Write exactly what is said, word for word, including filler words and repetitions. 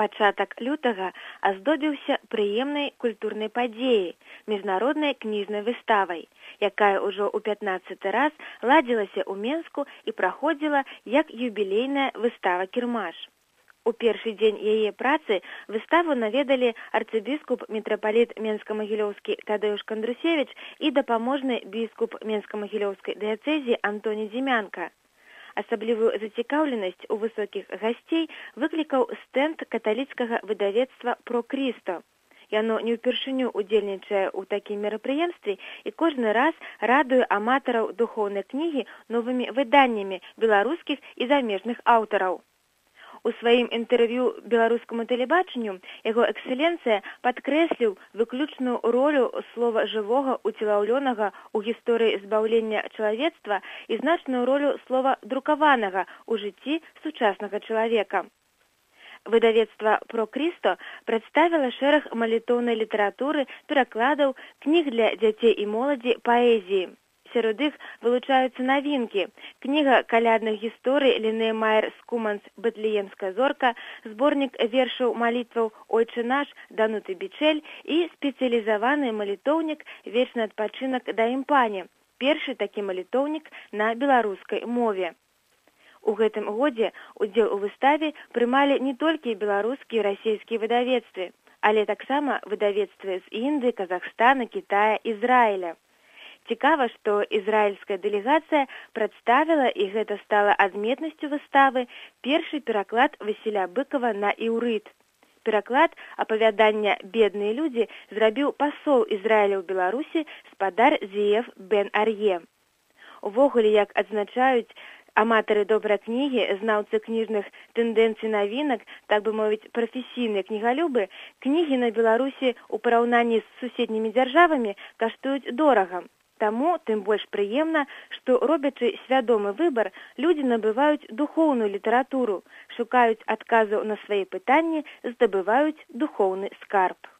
Пачатак лютага аздобіўся прыемнай культурнай падзеяй, міжнароднай кніжнай выставай, якая ўжо ў пятнаццаты раз ладзілася ў Менску і праходзіла як юбілейная выстава-кірмаш. У першы дзень яе працы выставу наведалі арцыбіскуп мітрапаліт Менска-Магілёўскі Тадеуш Кандрусевіч і дапаможны біскуп Менска-Магілёўскай дыяцэзіі Антоні Дзімянка. Асаблівую зацікаўленасць у высокіх гасцей выклікаў стэнд каталіцкага выдавецтва «Про Крісто». Яно не ўпершыню удзельнічае ў такім мерапрыемстве і кожны раз радуе аматараў духоўнай кнігі новымі выданнямі беларускіх і замежных аўтараў. У сваім інтэрв'ю беларускаму тэлебачанню яго эксцэленцыя падкрэсліў выключную ролю слова жывога уцелаўлёнага ў гісторыі збаўлення чалавецтва і значную ролю слова друкаванага ў жыцці сучаснага чалавека. Выдавецтва «Про Крісто» прадставіла шэраг малітоўнай літаратуры, перакладаў, кніг для дзяцей і моладзі, паэзіі. Сярод іх вылучаюцца навінкі: кніга калядных гісторый Лінея Майер Скуманс «Бэтлеемская зорка», зборнік вершаў малітваў «Ойчы наш» Дануты Бичель і спецыялізаваны малітоўнік «Вечны адпачынак да імпані», першы такі малітоўнік на беларускай мове. У гэтым годзе удзел у выставе прымалі не толькі беларускія і расійскія выдавецтвы, але таксама выдавецтвы з Індыі, Казахстана, Кітая, Ізраіля. Цікава, што ізраільская дэлегацыя прадставіла, і гэта стала адметнасцю выставы, першы пераклад Васіля Быкова на іўрыт. Пераклад апавядання «Бедныя людзі» зрабіў пасол Ізраіля ў Беларусі спадар Зіеф Бен Ар'е. Увогуле, як адзначаюць аматары добрай кнігі, знаўцы кніжных тэндэнцый навінак, так бы мовіць, прафесійныя кнігалюбы, кнігі на Беларусі ў параўнанні з суседнімі дзяржавамі каштуюць дорага. Таму тым больш прыемна, што, робячы свядомы выбар, людзі набываюць духоўную літаратуру, шукаюць адказаў на свае пытанні, здабываюць духоўны скарб.